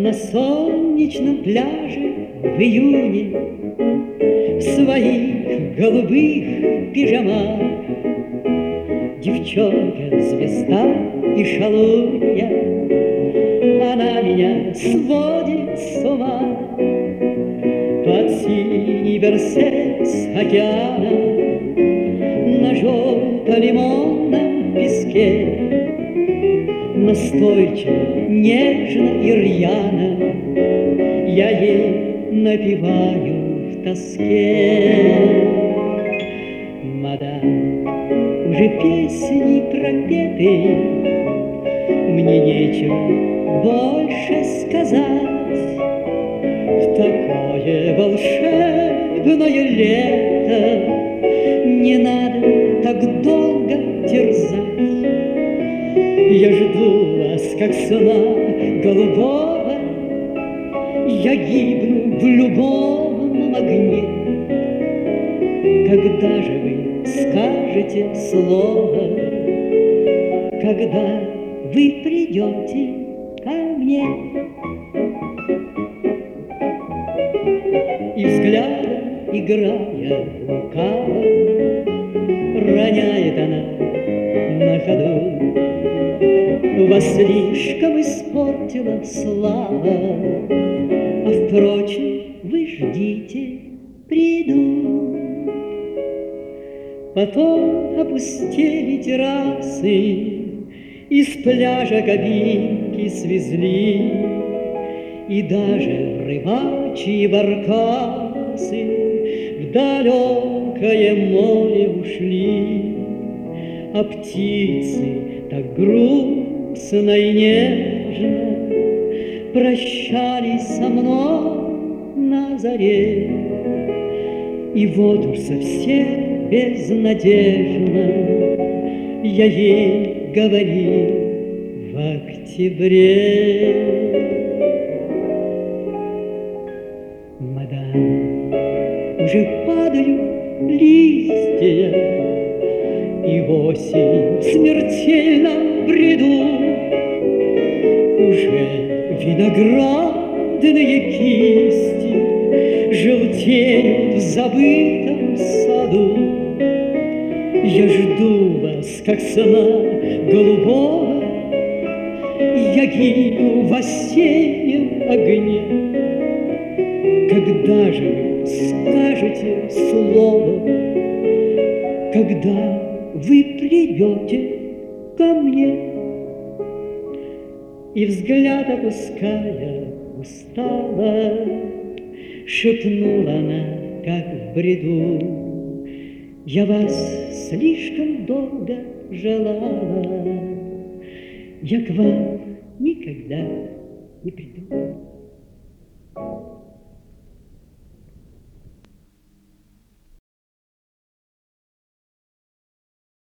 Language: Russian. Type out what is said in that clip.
На солнечном пляже в июне в своих голубых пижамах девчонка, звезда и шалунья, она меня сводит с ума. Под синий берсет океана на желто-лимонном песке настойчиво, нежно и рьяно я ей напеваю в тоске. Мадам, уже песни пропеты, мне нечего больше сказать. В такое волшебное лето не надо так долго терзать. Я жду вас, как сна голубого, я гибну в любовном огне. Когда же вы скажете слово, когда вы придете ко мне? И взглядом, играя лукаво, роняет она на ходу: вас слишком испортила слава, а впрочем, вы ждите, приду. Потом опустили террасы, из пляжа кабинки свезли, и даже рыбачьи баркасы в далекое море ушли. А птицы так грустно и нежно прощались со мной на заре. И вот уж совсем безнадежно я ей говорил в октябре. Мадам, уже падают листья, и осень в смертельном бреду. Уже виноградные кисти желтеют в забытом саду. Я жду вас, как сна голубого, я гибну в осеннем огне. Когда же вы скажете слово, когда вы придете ко мне? И взгляд опуская устало, шепнула она, как в бреду: я вас слишком долго желала, я к вам никогда не приду.